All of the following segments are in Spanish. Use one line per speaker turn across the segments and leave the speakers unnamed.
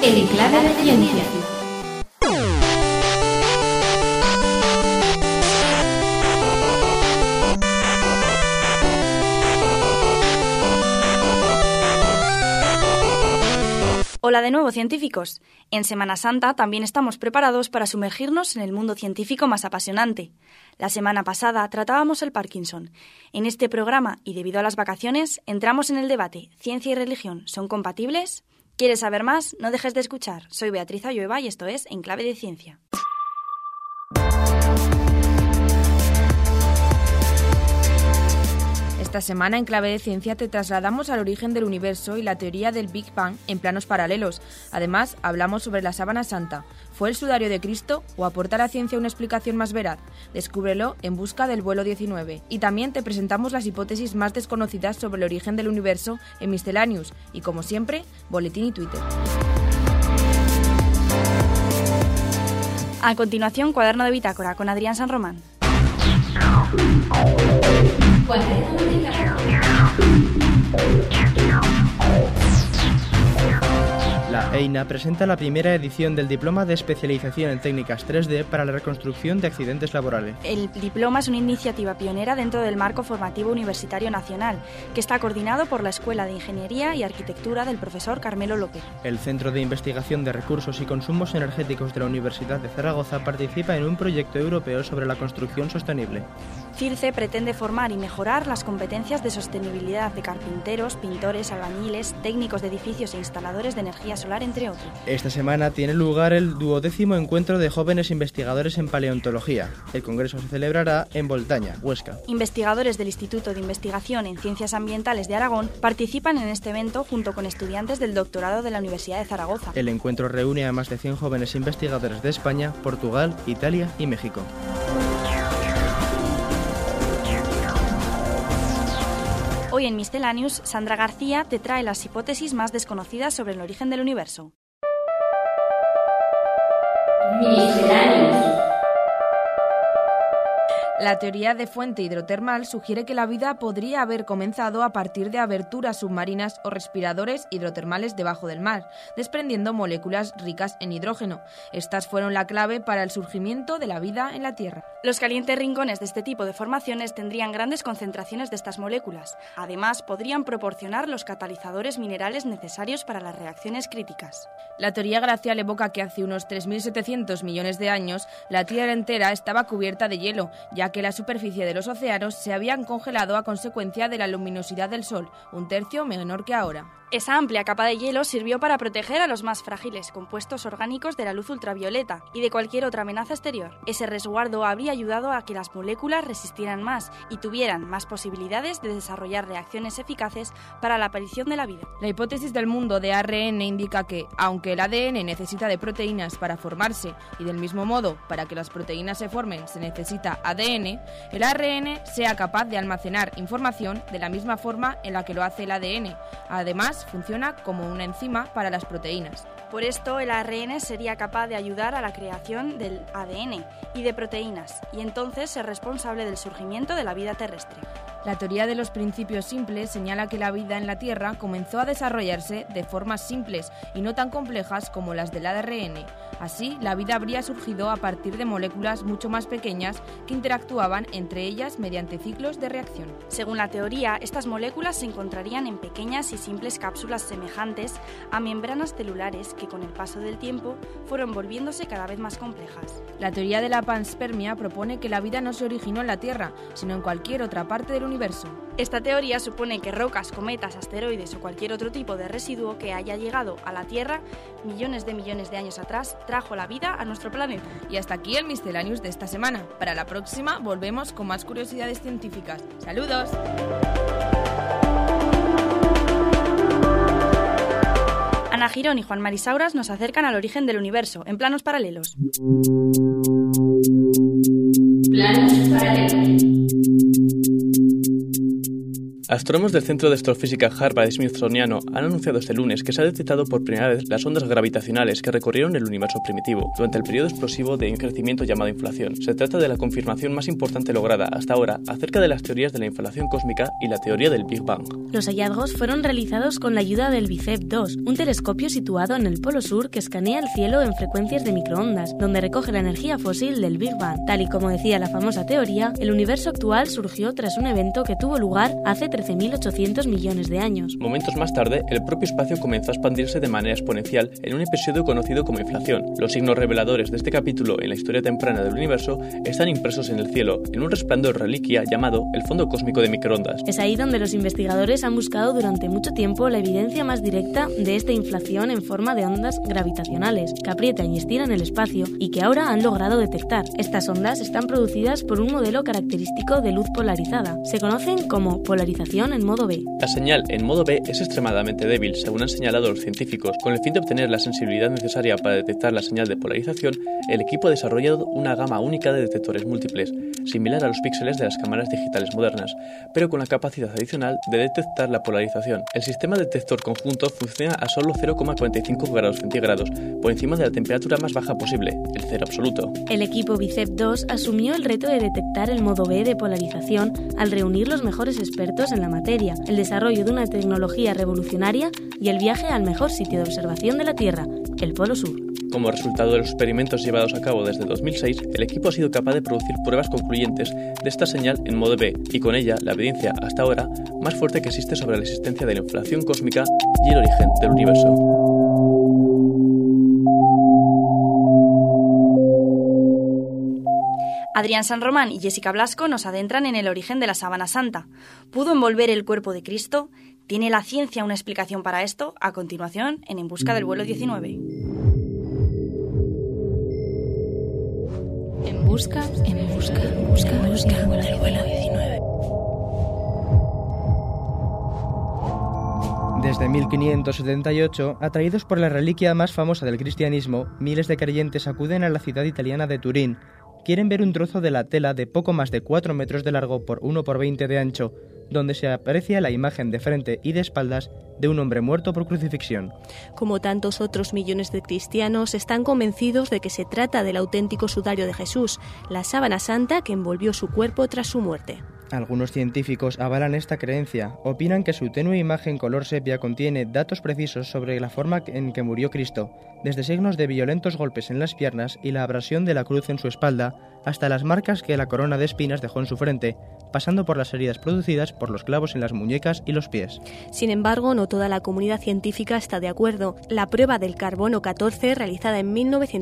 En Clave de Ciencia.
Hola de nuevo, científicos. En Semana Santa también estamos preparados para sumergirnos en el mundo científico más apasionante. La semana pasada tratábamos el Parkinson. En este programa, y debido a las vacaciones, entramos en el debate: ¿ciencia y religión son compatibles? ¿Quieres saber más? No dejes de escuchar. Soy Beatriz Ayueva y esto es En Clave de Ciencia. Esta semana en Clave de Ciencia te trasladamos al origen del universo y la teoría del Big Bang en planos paralelos. Además, hablamos sobre la sábana santa. ¿Fue el sudario de Cristo o aporta a la ciencia una explicación más veraz? Descúbrelo en busca del vuelo 19. Y también te presentamos las hipótesis más desconocidas sobre el origen del universo en Miscellaneous. Y como siempre, boletín y Twitter. A continuación, cuaderno de bitácora con Adrián San Román.
La EINA presenta la primera edición del Diploma de Especialización en Técnicas 3D para la Reconstrucción de Accidentes Laborales.
El diploma es una iniciativa pionera dentro del Marco Formativo Universitario Nacional, que está coordinado por la Escuela de Ingeniería y Arquitectura del profesor Carmelo López.
El Centro de Investigación de Recursos y Consumos Energéticos de la Universidad de Zaragoza participa en un proyecto europeo sobre la construcción sostenible.
CIRCE pretende formar y mejorar las competencias de sostenibilidad de carpinteros, pintores, albañiles, técnicos de edificios e instaladores de energía solar, entre otros.
Esta semana tiene lugar el 12º encuentro de jóvenes investigadores en paleontología. El congreso se celebrará en Boltaña, Huesca.
Investigadores del Instituto de Investigación en Ciencias Ambientales de Aragón participan en este evento junto con estudiantes del doctorado de la Universidad de Zaragoza.
El encuentro reúne a más de 100 jóvenes investigadores de España, Portugal, Italia y México.
Hoy en Miscellaneous, Sandra García te trae las hipótesis más desconocidas sobre el origen del universo.
Miscellaneous.
La teoría de fuente hidrotermal sugiere que la vida podría haber comenzado a partir de aberturas submarinas o respiradores hidrotermales debajo del mar, desprendiendo moléculas ricas en hidrógeno. Estas fueron la clave para el surgimiento de la vida en la Tierra. Los calientes rincones de este tipo de formaciones tendrían grandes concentraciones de estas moléculas. Además, podrían proporcionar los catalizadores minerales necesarios para las reacciones críticas. La teoría glacial evoca que hace unos 3.700 millones de años la Tierra entera estaba cubierta de hielo, ya que la superficie de los océanos se habían congelado a consecuencia de la luminosidad del Sol, un tercio menor que ahora. Esa amplia capa de hielo sirvió para proteger a los más frágiles compuestos orgánicos de la luz ultravioleta y de cualquier otra amenaza exterior. Ese resguardo habría ayudado a que las moléculas resistieran más y tuvieran más posibilidades de desarrollar reacciones eficaces para la aparición de la vida. La hipótesis del mundo de ARN indica que, aunque el ADN necesita de proteínas para formarse y del mismo modo, para que las proteínas se formen se necesita ADN, el ARN sea capaz de almacenar información de la misma forma en la que lo hace el ADN. Además, funciona como una enzima para las proteínas. Por esto, el ARN sería capaz de ayudar a la creación del ADN y de proteínas, y entonces ser responsable del surgimiento de la vida terrestre. La teoría de los principios simples señala que la vida en la Tierra comenzó a desarrollarse de formas simples y no tan complejas como las del ARN. Así, la vida habría surgido a partir de moléculas mucho más pequeñas que interactuaban entre ellas mediante ciclos de reacción. Según la teoría, estas moléculas se encontrarían en pequeñas y simples cápsulas semejantes a membranas celulares que con el paso del tiempo fueron volviéndose cada vez más complejas. La teoría de la panspermia propone que la vida no se originó en la Tierra, sino en cualquier otra parte del universo. Esta teoría supone que rocas, cometas, asteroides o cualquier otro tipo de residuo que haya llegado a la Tierra millones de años atrás trajo la vida a nuestro planeta. Y hasta aquí el Miscellaneous de esta semana. Para la próxima volvemos con más curiosidades científicas. ¡Saludos! Ana Girón y Juan Marisauras nos acercan al origen del universo en planos paralelos.
Planos paralelos.
Astrónomos del Centro de Astrofísica Harvard-Smithsoniano han anunciado este lunes que se ha detectado por primera vez las ondas gravitacionales que recorrieron el universo primitivo durante el periodo explosivo de crecimiento llamado inflación. Se trata de la confirmación más importante lograda hasta ahora acerca de las teorías de la inflación cósmica y la teoría del Big Bang.
Los hallazgos fueron realizados con la ayuda del BICEP-2, un telescopio situado en el Polo Sur que escanea el cielo en frecuencias de microondas, donde recoge la energía fósil del Big Bang. Tal y como decía la famosa teoría, el universo actual surgió tras un evento que tuvo lugar hace 13.800 millones de años.
Momentos más tarde, el propio espacio comenzó a expandirse de manera exponencial en un episodio conocido como inflación. Los signos reveladores de este capítulo en la historia temprana del universo están impresos en el cielo, en un resplandor reliquia llamado el fondo cósmico de microondas.
Es ahí donde los investigadores han buscado durante mucho tiempo la evidencia más directa de esta inflación en forma de ondas gravitacionales, que aprietan y estiran el espacio y que ahora han logrado detectar. Estas ondas están producidas por un modelo característico de luz polarizada. Se conocen como polarización en modo B.
La señal en modo B es extremadamente débil, según han señalado los científicos. Con el fin de obtener la sensibilidad necesaria para detectar la señal de polarización, el equipo ha desarrollado una gama única de detectores múltiples, similar a los píxeles de las cámaras digitales modernas, pero con la capacidad adicional de detectar la polarización. El sistema detector conjunto funciona a solo 0,45 grados centígrados, por encima de la temperatura más baja posible, el cero absoluto.
El equipo BICEP-2 asumió el reto de detectar el modo B de polarización al reunir los mejores expertos en la materia, el desarrollo de una tecnología revolucionaria y el viaje al mejor sitio de observación de la Tierra, el Polo Sur.
Como resultado de los experimentos llevados a cabo desde 2006, el equipo ha sido capaz de producir pruebas concluyentes de esta señal en modo B y con ella la evidencia hasta ahora más fuerte que existe sobre la existencia de la inflación cósmica y el origen del universo.
Adrián San Román y Jessica Blasco nos adentran en el origen de la sábana santa. ¿Pudo envolver el cuerpo de Cristo? ¿Tiene la ciencia una explicación para esto? A continuación, En busca del vuelo 19.
En busca del vuelo 19.
Desde 1578, atraídos por la reliquia más famosa del cristianismo, miles de creyentes acuden a la ciudad italiana de Turín. Quieren ver un trozo de la tela de poco más de 4 metros de largo por 1 por 20 de ancho, donde se aprecia la imagen de frente y de espaldas de un hombre muerto por crucifixión.
Como tantos otros millones de cristianos, están convencidos de que se trata del auténtico sudario de Jesús, la sábana santa que envolvió su cuerpo tras su muerte.
Algunos científicos avalan esta creencia, opinan que su tenue imagen color sepia contiene datos precisos sobre la forma en que murió Cristo, desde signos de violentos golpes en las piernas y la abrasión de la cruz en su espalda, hasta las marcas que la corona de espinas dejó en su frente, pasando por las heridas producidas por los clavos en las muñecas y los pies.
Sin embargo, no toda la comunidad científica está de acuerdo. La prueba del carbono 14, realizada en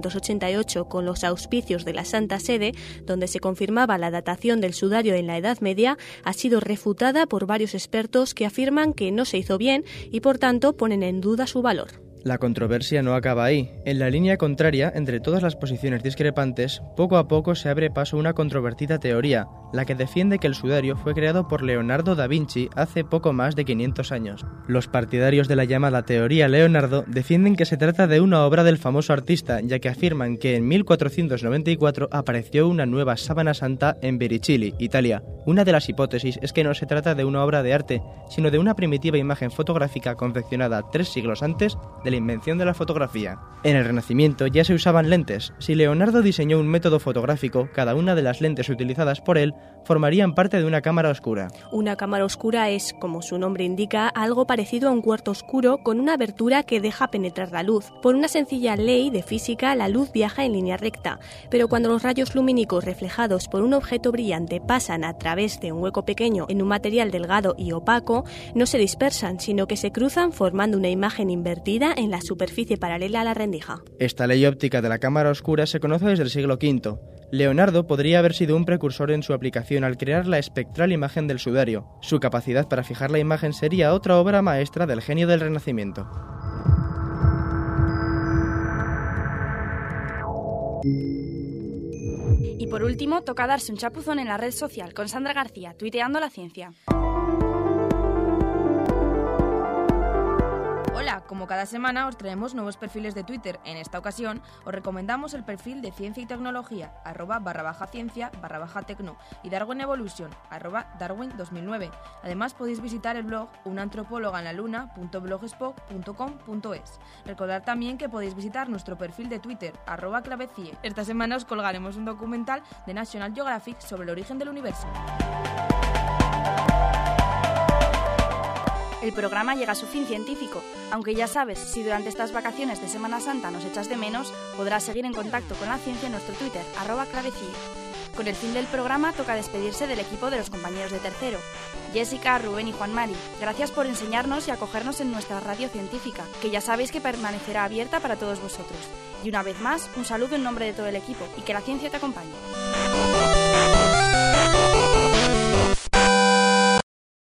1988 con los auspicios de la Santa Sede, donde se confirmaba la datación del sudario en la Edad Media, ha sido refutada por varios expertos que afirman que no se hizo bien y por tanto ponen en duda su valor.
La controversia no acaba ahí. En la línea contraria, entre todas las posiciones discrepantes, poco a poco se abre paso una controvertida teoría, la que defiende que el sudario fue creado por Leonardo da Vinci hace poco más de 500 años. Los partidarios de la llamada teoría Leonardo defienden que se trata de una obra del famoso artista, ya que afirman que en 1494 apareció una nueva sábana santa en Vericilli, Italia. Una de las hipótesis es que no se trata de una obra de arte, sino de una primitiva imagen fotográfica confeccionada 3 siglos antes de la invención de la fotografía. En el Renacimiento ya se usaban lentes. Si Leonardo diseñó un método fotográfico, cada una de las lentes utilizadas por él formarían parte de una cámara oscura.
Una cámara oscura es, como su nombre indica, algo parecido a un cuarto oscuro con una abertura que deja penetrar la luz. Por una sencilla ley de física, la luz viaja en línea recta, pero cuando los rayos lumínicos reflejados por un objeto brillante pasan a través de un hueco pequeño en un material delgado y opaco, no se dispersan, sino que se cruzan formando una imagen invertida en la superficie paralela a la rendija.
Esta ley óptica de la cámara oscura se conoce desde el siglo V. Leonardo podría haber sido un precursor en su aplicación al crear la espectral imagen del sudario. Su capacidad para fijar la imagen sería otra obra maestra del genio del Renacimiento.
Y por último, toca darse un chapuzón en la red social con Sandra García, tuiteando la ciencia.
Hola, como Como cada semana os traemos nuevos perfiles de Twitter. En esta ocasión os recomendamos el perfil de Ciencia y Tecnología, @ciencia_tecno, y Darwin Evolution, @Darwin2009. Además podéis visitar el blog unantropólogaenlaluna.blogspot.com.es. Recordad también que podéis visitar nuestro perfil de Twitter, @clavecie. Esta semana os colgaremos un documental de National Geographic sobre el origen del universo.
El programa llega a su fin científico. Aunque ya sabes, si durante estas vacaciones de Semana Santa nos echas de menos, podrás seguir en contacto con la ciencia en nuestro Twitter, @clavecie. Con el fin del programa toca despedirse del equipo de los compañeros de tercero. Jessica, Rubén y Juan Mari, gracias por enseñarnos y acogernos en nuestra radio científica, que ya sabéis que permanecerá abierta para todos vosotros. Y una vez más, un saludo en nombre de todo el equipo y que la ciencia te acompañe.